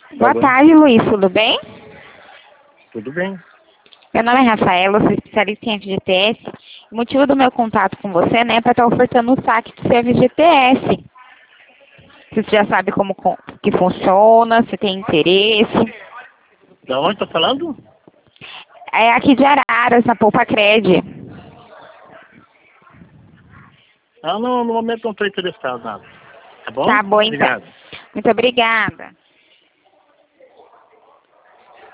Boa tarde, Luiz. Tudo bem? Tudo bem. Meu nome é Rafaela, sou especialista em FGTS. O motivo do meu contato com você, né, é para estar ofertando o saque do seu FGTS. Você já sabe que funciona, se tem interesse. Da onde tá falando? É aqui de Araras, na Poupa Cred. Ah, não, no momento não estou interessado nada. Tá bom? Tá bom, então. Obrigado. Muito obrigada.